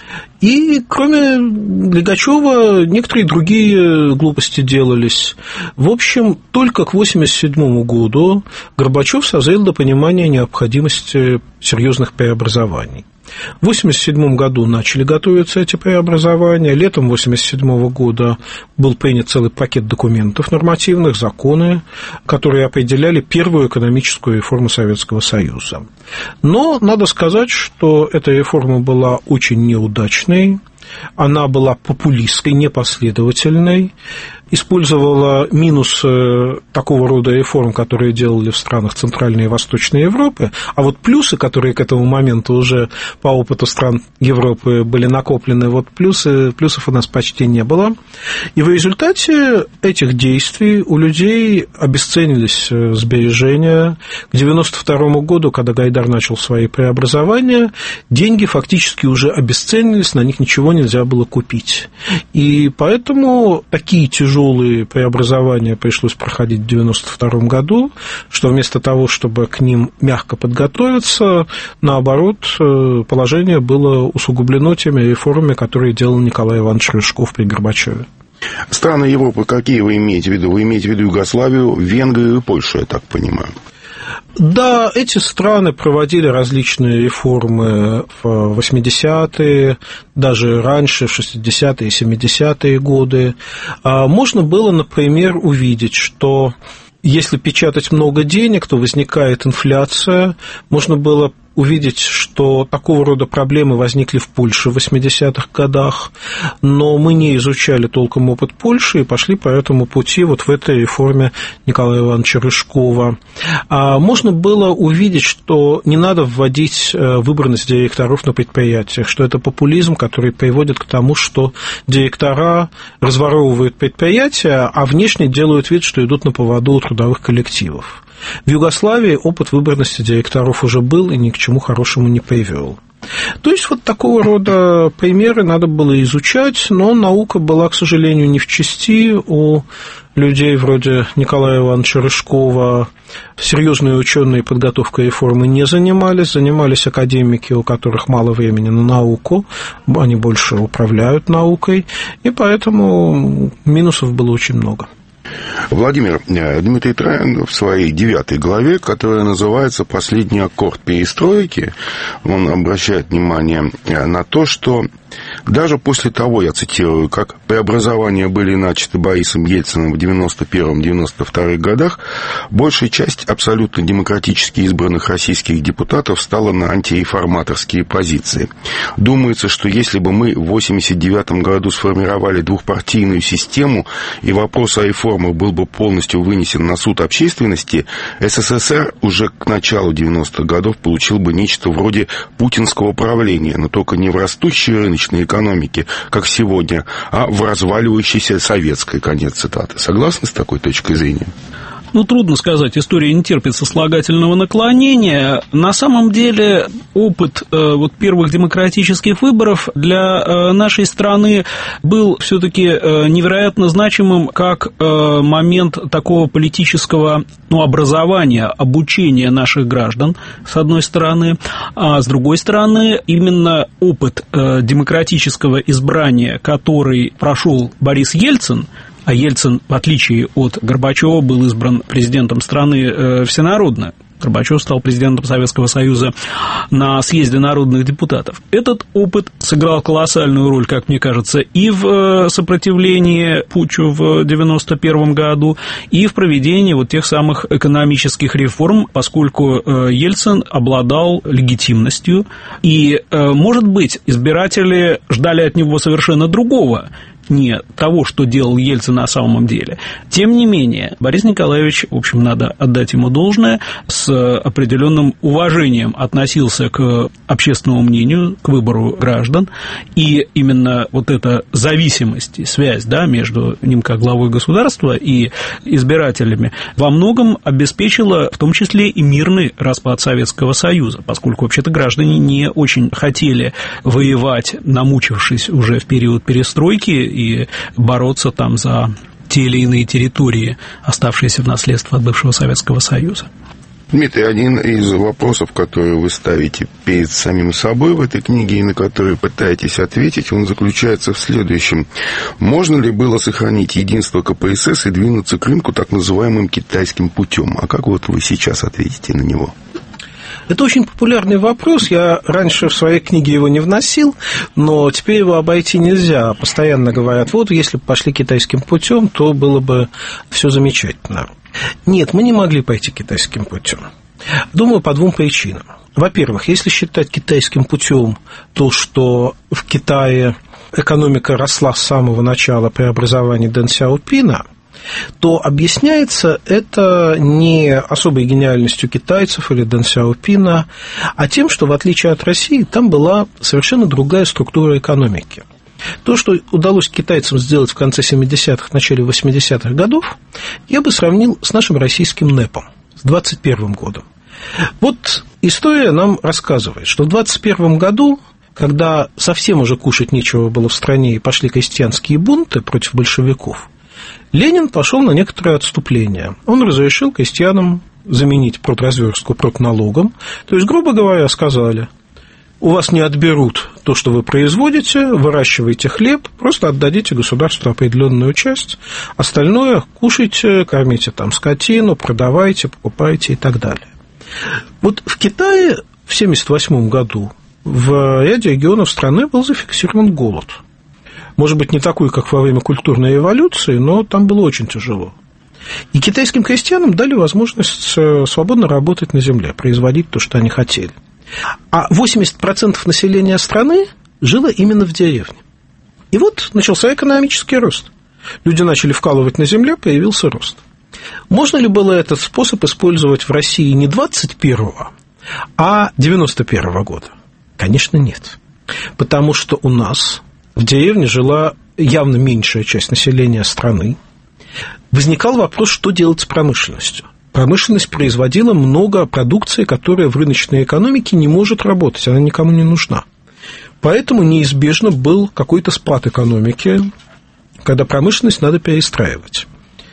И кроме Лигачева некоторые другие глупости делались. В общем, только к 1987 году Горбачев созрел до понимания необходимости серьезных преобразований. В 1987 году начали готовиться эти преобразования. Летом 1987 года был принят целый пакет документов нормативных, законы, которые определяли первую экономическую реформу Советского Союза. Но надо сказать, что эта реформа была очень неудачной, она была популистской, непоследовательной, использовала минусы такого рода реформ, которые делали в странах Центральной и Восточной Европы, а вот плюсы, которые к этому моменту уже по опыту стран Европы были накоплены, вот плюсов у нас почти не было. И в результате этих действий у людей обесценились сбережения. К 1992 году, когда Гайдар начал свои преобразования, деньги фактически уже обесценились, на них ничего нельзя было купить. И поэтому такие тяжелые преобразования пришлось проходить в 1992 году, что вместо того, чтобы к ним мягко подготовиться, наоборот, положение было усугублено теми реформами, которые делал Николай Иванович Рыжков при Горбачеве. Страны Европы какие вы имеете в виду? Вы имеете в виду Югославию, Венгрию и Польшу, я так понимаю. Да, эти страны проводили различные реформы в 80-е, даже раньше, в 60-е и 70-е годы. Можно было, например, увидеть, что если печатать много денег, то возникает инфляция. Можно было увидеть, что такого рода проблемы возникли в Польше в 80-х годах, но мы не изучали толком опыт Польши и пошли по этому пути вот в этой реформе Николая Ивановича Рыжкова. Можно было увидеть, что не надо вводить выборность директоров на предприятиях, что это популизм, который приводит к тому, что директора разворовывают предприятия, а внешне делают вид, что идут на поводу у трудовых коллективов. В Югославии опыт выборности директоров уже был и ни к чему хорошему не привел. То есть вот такого рода примеры надо было изучать, но наука была, к сожалению, не в чести. У людей вроде Николая Ивановича Рыжкова серьезные ученые подготовкой реформы не занимались академики, у которых мало времени на науку, они больше управляют наукой, и поэтому минусов было очень много. Владимир, Дмитрий Траин в своей 9 главе, которая называется «Последний аккорд перестройки», он обращает внимание на то, что даже после того, я цитирую, как преобразования были начаты Борисом Ельциным в 91-92 годах, большая часть абсолютно демократически избранных российских депутатов стала на антиреформаторские позиции. Думается, что если бы мы в 89 году сформировали двухпартийную систему и вопрос о реформах был бы полностью вынесен на суд общественности, СССР уже к началу 90-х годов получил бы нечто вроде путинского правления, но только не в растущей рыночной экономике, как сегодня, а в разваливающейся советской. Конец цитаты. Согласны с такой точкой зрения? Трудно сказать, история не терпит сослагательного наклонения. На самом деле опыт первых демократических выборов для нашей страны был все-таки невероятно значимым как момент такого политического образования, обучения наших граждан, с одной стороны, а с другой стороны, именно опыт демократического избрания, который прошел Борис Ельцин, а Ельцин, в отличие от Горбачева, был избран президентом страны всенародно. Горбачев стал президентом Советского Союза на съезде народных депутатов. Этот опыт сыграл колоссальную роль, как мне кажется, и в сопротивлении путчу в 1991 году, и в проведении тех самых экономических реформ, поскольку Ельцин обладал легитимностью, и, может быть, избиратели ждали от него совершенно другого, не того, что делал Ельцин на самом деле. Тем не менее, Борис Николаевич, в общем, надо отдать ему должное, с определенным уважением относился к общественному мнению, к выбору граждан, и именно эта зависимость и связь, между ним как главой государства и избирателями во многом обеспечила в том числе и мирный распад Советского Союза, поскольку вообще-то граждане не очень хотели воевать, намучившись уже в период перестройки, и бороться там за те или иные территории, оставшиеся в наследство от бывшего Советского Союза. Дмитрий, один из вопросов, которые вы ставите перед самим собой в этой книге и на который пытаетесь ответить, он заключается в следующем. Можно ли было сохранить единство КПСС и двинуться к рынку так называемым китайским путем? А как вы сейчас ответите на него? Это очень популярный вопрос. Я раньше в своей книге его не вносил, но теперь его обойти нельзя. Постоянно говорят, если бы пошли китайским путем, то было бы все замечательно. Нет, мы не могли пойти китайским путем. Думаю, по двум причинам. Во-первых, если считать китайским путем то, что в Китае экономика росла с самого начала преобразования Дэн Сяопина, то объясняется это не особой гениальностью китайцев или Дэн Сяопина, а тем, что в отличие от России там была совершенно другая структура экономики. То, что удалось китайцам сделать в конце 70-х, начале 80-х годов, я бы сравнил с нашим российским НЭПом, с 21 годом. История нам рассказывает, что в 21 году, когда совсем уже кушать нечего было в стране и пошли крестьянские бунты против большевиков, Ленин пошел на некоторое отступление. Он разрешил крестьянам заменить продразверстку продналогом. То есть, грубо говоря, сказали, у вас не отберут то, что вы производите, выращиваете хлеб, просто отдадите государству определенную часть, остальное кушайте, кормите там скотину, продавайте, покупайте и так далее. Вот в Китае в 1978 году в ряде регионов страны был зафиксирован голод. Может быть, не такой, как во время культурной революции, но там было очень тяжело. И китайским крестьянам дали возможность свободно работать на земле, производить то, что они хотели. А 80% населения страны жило именно в деревне. И вот начался экономический рост. Люди начали вкалывать на земле, появился рост. Можно ли было этот способ использовать в России не 21-го, а 91-го года? Конечно, нет. Потому что у нас в деревне жила явно меньшая часть населения страны. Возникал вопрос, что делать с промышленностью. Промышленность производила много продукции, которая в рыночной экономике не может работать, она никому не нужна. Поэтому неизбежно был какой-то спад экономики, когда промышленность надо перестраивать.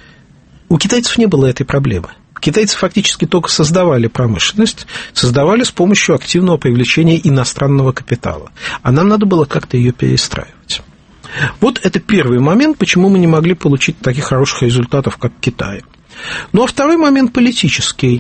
У китайцев не было этой проблемы. Китайцы фактически только создавали промышленность, создавали с помощью активного привлечения иностранного капитала. А нам надо было как-то ее перестраивать. Вот это первый момент, почему мы не могли получить таких хороших результатов, как в Китае. Ну, а второй момент политический.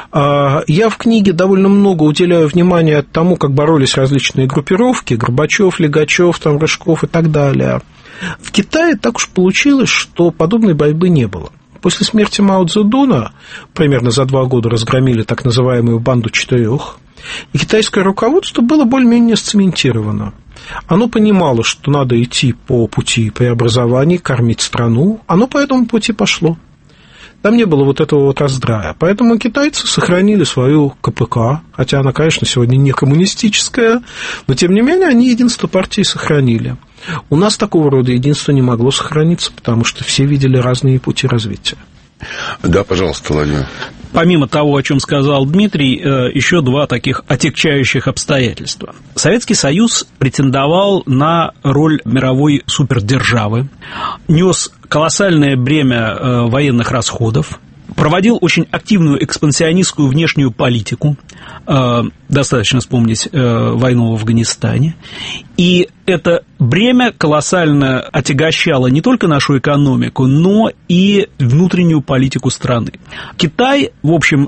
Я в книге довольно много уделяю внимания тому, как боролись различные группировки, Горбачев, Лигачев, там, Рыжков и так далее. В Китае так уж получилось, что подобной борьбы не было. После смерти Мао Цзэдуна примерно за 2 года разгромили так называемую банду 4, и китайское руководство было более-менее сцементировано. Оно понимало, что надо идти по пути преобразований, кормить страну, оно по этому пути пошло. Там не было вот этого вот раздрая. Поэтому китайцы сохранили свою КПК, хотя она, конечно, сегодня не коммунистическая, но, тем не менее, они единство партии сохранили. У нас такого рода единство не могло сохраниться, потому что все видели разные пути развития. Да, пожалуйста, Владимир. Помимо того, о чем сказал Дмитрий, еще 2 таких отягчающих обстоятельства. Советский Союз претендовал на роль мировой супердержавы, нес колоссальное бремя военных расходов, проводил очень активную экспансионистскую внешнюю политику, достаточно вспомнить войну в Афганистане, и это бремя колоссально отягощало не только нашу экономику, но и внутреннюю политику страны. Китай, в общем,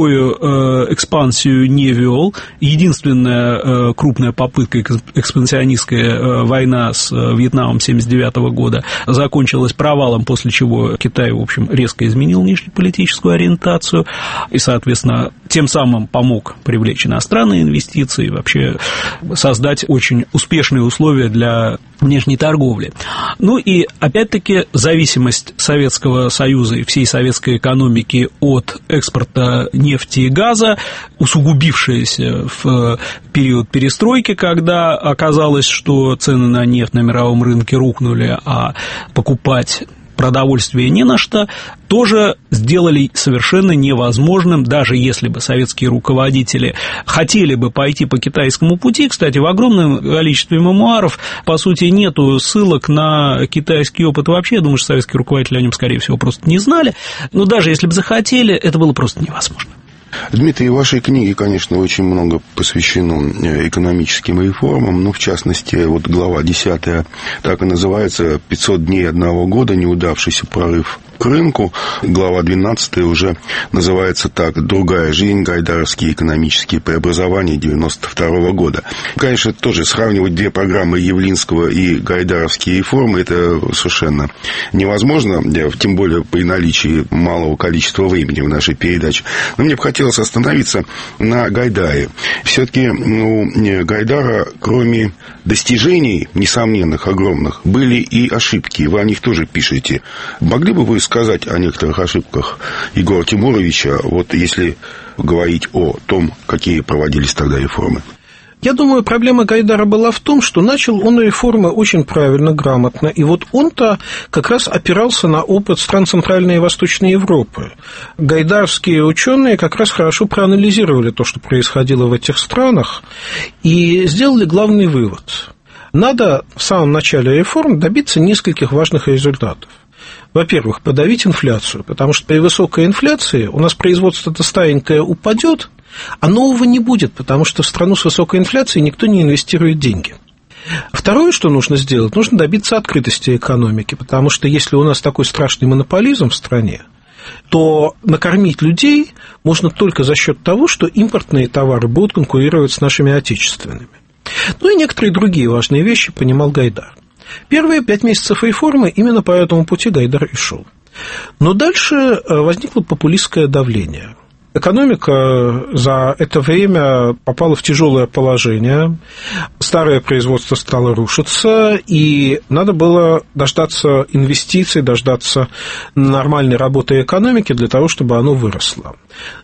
такую экспансию не вел. Единственная крупная попытка экспансионистская война с Вьетнамом 1979 года закончилась провалом, после чего Китай, в общем, резко изменил внешнеполитическую ориентацию и, соответственно, тем самым помог привлечь иностранные инвестиции и вообще создать очень успешные условия для внешней торговли. Ну и, опять-таки, зависимость Советского Союза и всей советской экономики от экспорта нефти и газа, усугубившаяся в период перестройки, когда оказалось, что цены на нефть на мировом рынке рухнули, а покупать продовольствие не на что, тоже сделали совершенно невозможным, даже если бы советские руководители хотели бы пойти по китайскому пути. Кстати, в огромном количестве мемуаров, по сути, нету ссылок на китайский опыт вообще. Я думаю, что советские руководители о нем, скорее всего, просто не знали. Но даже если бы захотели, это было просто невозможно. Дмитрий, в вашей книге, конечно, очень много посвящено экономическим реформам, но, в частности, вот глава 10 так и называется «500 дней одного года. Неудавшийся прорыв к рынку». Глава 12 уже называется так «Другая жизнь. Гайдаровские экономические преобразования 1992 года». Конечно, тоже сравнивать 2 программы Явлинского и гайдаровские реформы – это совершенно невозможно, тем более при наличии малого количества времени в нашей передаче. Но мне бы хотелось остановиться на Гайдаре. Все-таки у Гайдара, кроме достижений, несомненных, огромных, были и ошибки. Вы о них тоже пишете. Могли бы вы сказать о некоторых ошибках Егора Тимуровича, вот если говорить о том, какие проводились тогда реформы? Я думаю, проблема Гайдара была в том, что начал он реформы очень правильно, грамотно, и вот он-то как раз опирался на опыт стран Центральной и Восточной Европы. Гайдарские ученые как раз хорошо проанализировали то, что происходило в этих странах, и сделали главный вывод. Надо в самом начале реформ добиться нескольких важных результатов. Во-первых, подавить инфляцию, потому что при высокой инфляции у нас производство-то старенькое упадет, а нового не будет, потому что в страну с высокой инфляцией никто не инвестирует деньги. Второе, что нужно сделать, нужно добиться открытости экономики, потому что если у нас такой страшный монополизм в стране, то накормить людей можно только за счет того, что импортные товары будут конкурировать с нашими отечественными. Ну и некоторые другие важные вещи понимал Гайдар. Первые 5 месяцев реформы именно по этому пути Гайдар и шел. Но дальше возникло популистское давление. Экономика за это время попала в тяжелое положение, старое производство стало рушиться, и надо было дождаться инвестиций, дождаться нормальной работы экономики для того, чтобы оно выросло.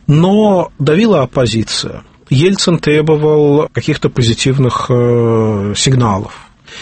Но давила оппозиция. Ельцин требовал каких-то позитивных сигналов.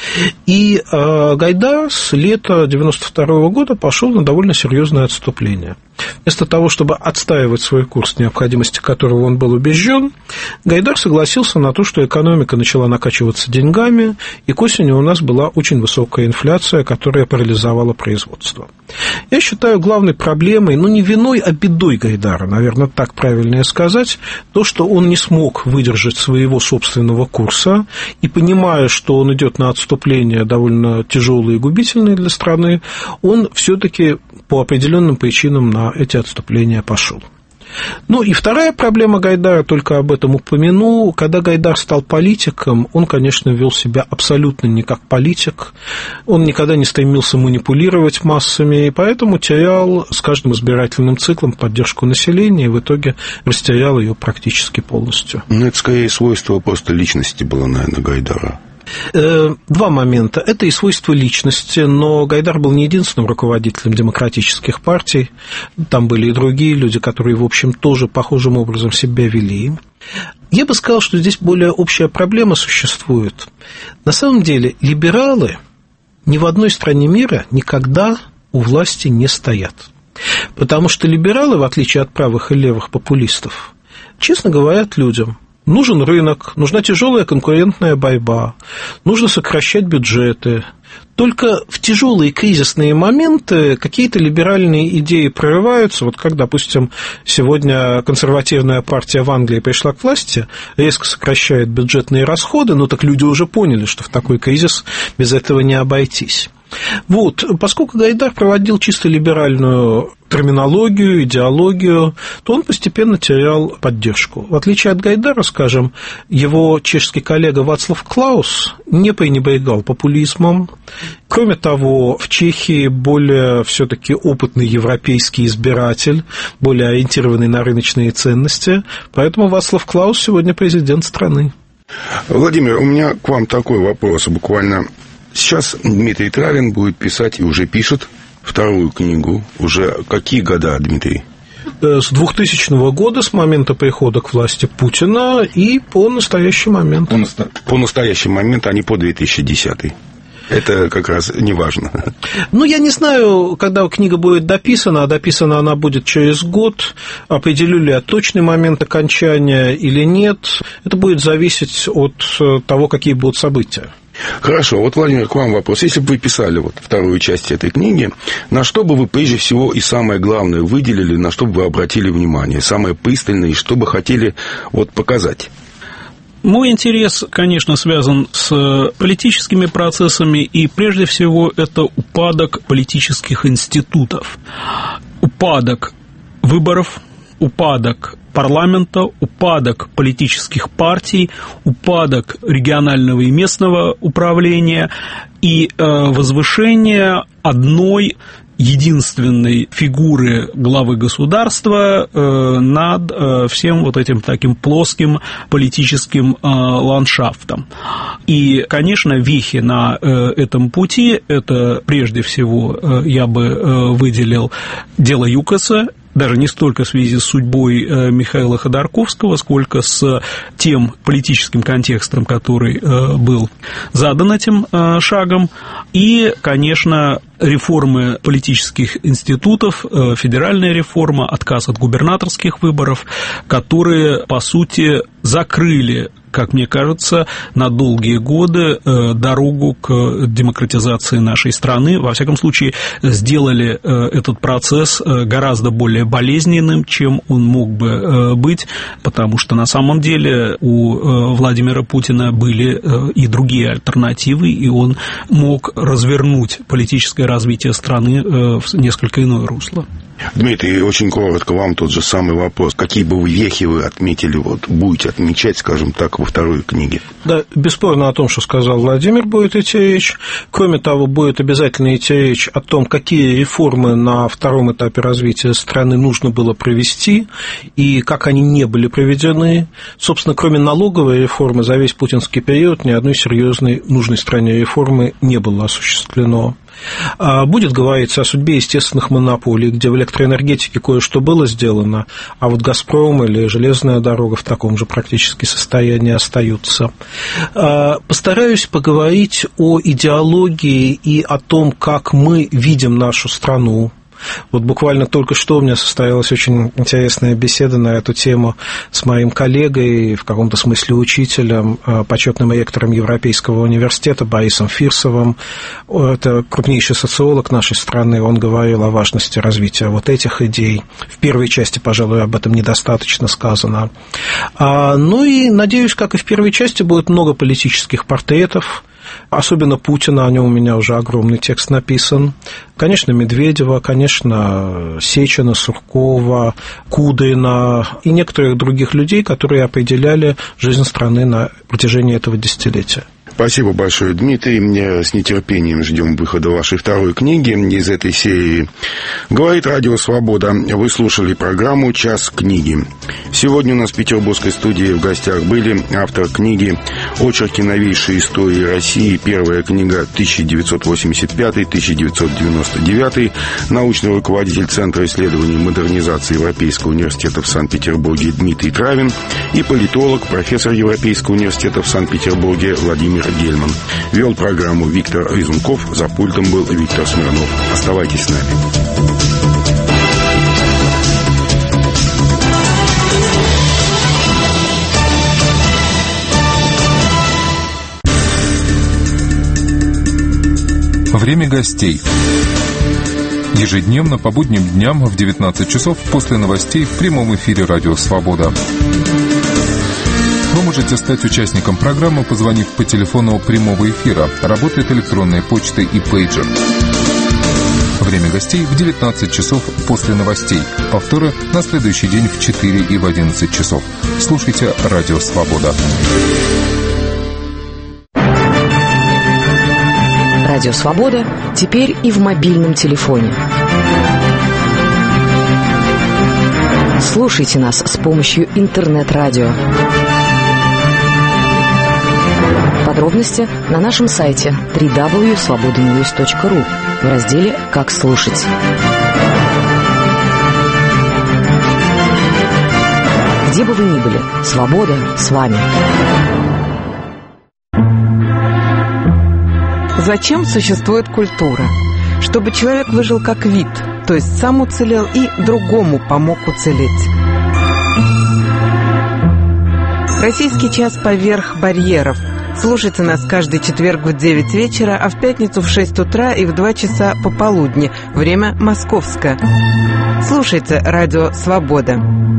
И Гайдар с лета 1992 года пошел на довольно серьезное отступление. Вместо того, чтобы отстаивать свой курс, необходимости которого он был убежден, Гайдар согласился на то, что экономика начала накачиваться деньгами, и к осени у нас была очень высокая инфляция, которая парализовала производство. Я считаю главной проблемой, не виной, а бедой Гайдара, наверное, так правильнее сказать, то, что он не смог выдержать своего собственного курса, и, понимая, что он идет на отступление довольно тяжелое и губительное для страны, он все-таки по определенным причинам на эти отступления пошел. Ну и вторая проблема Гайдара, только об этом упомяну, когда Гайдар стал политиком, он, конечно, вел себя абсолютно не как политик, он никогда не стремился манипулировать массами, и поэтому терял с каждым избирательным циклом поддержку населения, и в итоге растерял ее практически полностью. Это скорее свойство просто личности было, наверное, Гайдара. Два момента. Это и свойство личности, но Гайдар был не единственным руководителем демократических партий. Там были и другие люди, которые, в общем, тоже похожим образом себя вели. Я бы сказал, что здесь более общая проблема существует. На самом деле, либералы ни в одной стране мира никогда у власти не стоят. Потому что либералы, в отличие от правых и левых популистов, честно говорят людям: нужен рынок, нужна тяжелая конкурентная борьба, нужно сокращать бюджеты. Только в тяжелые кризисные моменты какие-то либеральные идеи прорываются. Вот как, допустим, сегодня консервативная партия в Англии пришла к власти, резко сокращает бюджетные расходы, так люди уже поняли, что в такой кризис без этого не обойтись. Вот, поскольку Гайдар проводил чисто либеральную терминологию, идеологию, то он постепенно терял поддержку. В отличие от Гайдара, скажем, его чешский коллега Вацлав Клаус не пренебрегал популизмом. Кроме того, в Чехии более все-таки опытный европейский избиратель, более ориентированный на рыночные ценности, поэтому Вацлав Клаус сегодня президент страны. Владимир, у меня к вам такой вопрос, буквально. Сейчас Дмитрий Травин будет писать и уже пишет вторую книгу. Уже какие года, Дмитрий? С 2000 года, с момента прихода к власти Путина и по настоящий момент. По настоящий момент, а не по 2010. Это как раз не важно. Я не знаю, когда книга будет дописана, а дописана она будет через год. Определю ли я точный момент окончания или нет, это будет зависеть от того, какие будут события. Хорошо, Владимир, к вам вопрос. Если бы вы писали вторую часть этой книги, на что бы вы прежде всего и самое главное выделили, на что бы вы обратили внимание, самое пристальное, и что бы хотели показать? Мой интерес, конечно, связан с политическими процессами, и прежде всего это упадок политических институтов, упадок выборов, упадок парламента, упадок политических партий, упадок регионального и местного управления и возвышение одной единственной фигуры главы государства над всем этим таким плоским политическим ландшафтом. И, конечно, вехи на этом пути, это прежде всего я бы выделил дело ЮКОСа, даже не столько в связи с судьбой Михаила Ходорковского, сколько с тем политическим контекстом, который был задан этим шагом, и, конечно, реформы политических институтов, федеральная реформа, отказ от губернаторских выборов, которые, по сути, закрыли как мне кажется, на долгие годы дорогу к демократизации нашей страны. Во всяком случае, сделали этот процесс гораздо более болезненным, чем он мог бы быть, потому что на самом деле у Владимира Путина были и другие альтернативы, и он мог развернуть политическое развитие страны в несколько иное русло. Дмитрий, очень коротко вам тот же самый вопрос. Какие бы вехи вы отметили, будете отмечать, скажем так, во второй книге? Да, бесспорно о том, что сказал Владимир, будет идти речь. Кроме того, будет обязательно идти речь о том, какие реформы на втором этапе развития страны нужно было провести и как они не были проведены. Собственно, кроме налоговой реформы, за весь путинский период ни одной серьезной нужной стране реформы не было осуществлено. Будет говориться о судьбе естественных монополий, где в электроэнергетике кое-что было сделано, а вот «Газпром» или железная дорога в таком же практически состоянии остаются. Постараюсь поговорить о идеологии и о том, как мы видим нашу страну. Вот буквально только что у меня состоялась очень интересная беседа на эту тему с моим коллегой, в каком-то смысле учителем, почетным ректором Европейского университета Борисом Фирсовым. Это крупнейший социолог нашей страны, он говорил о важности развития вот этих идей. В первой части, пожалуй, об этом недостаточно сказано. Ну и, надеюсь, как и в первой части, будет много политических портретов, особенно Путина, о нем у меня уже огромный текст написан. Конечно, Медведева, конечно, Сечина, Суркова, Кудрина и некоторых других людей, которые определяли жизнь страны на протяжении этого десятилетия. Спасибо большое, Дмитрий. Мы с нетерпением ждем выхода вашей второй книги из этой серии. Говорит Радио Свобода. Вы слушали программу «Час книги». Сегодня у нас в петербургской студии в гостях были автор книги «Очерки новейшей истории России». Первая книга 1985-1999. Научный руководитель Центра исследований модернизации Европейского университета в Санкт-Петербурге Дмитрий Травин и политолог, профессор Европейского университета в Санкт-Петербурге Владимир Гельман. Вел программу Виктор Резунков, за пультом был Виктор Смирнов. Оставайтесь с нами. Время гостей. Ежедневно по будним дням в 19 часов после новостей в прямом эфире «Радио Свобода». Вы можете стать участником программы, позвонив по телефону прямого эфира. Работает электронная почта и пейджер. Время гостей в 19 часов после новостей. Повторы на следующий день в 4 и в 11 часов. Слушайте «Радио Свобода». «Радио Свобода» теперь и в мобильном телефоне. Слушайте нас с помощью интернет-радио. Подробности на нашем сайте www.svobodanews.ru в разделе «Как слушать». Где бы вы ни были, свобода с вами. Зачем существует культура? Чтобы человек выжил как вид, то есть сам уцелел и другому помог уцелеть. Российский час поверх барьеров. Слушайте нас каждый четверг в 9 вечера, а в пятницу в 6 утра и в 2 часа пополудни. Время московское. Слушайте «Радио Свобода».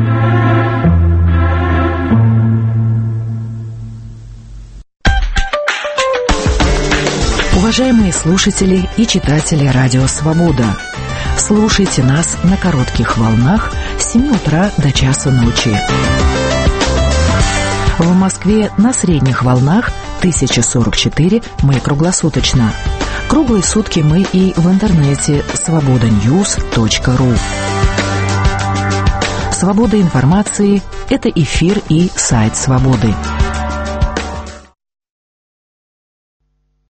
Уважаемые слушатели и читатели «Радио Свобода», слушайте нас на коротких волнах с 7 утра до часа ночи. В Москве на средних волнах 1044 мы круглосуточно. Круглые сутки мы и в интернете svobodanews.ru. Свобода информации – это эфир и сайт «Свободы».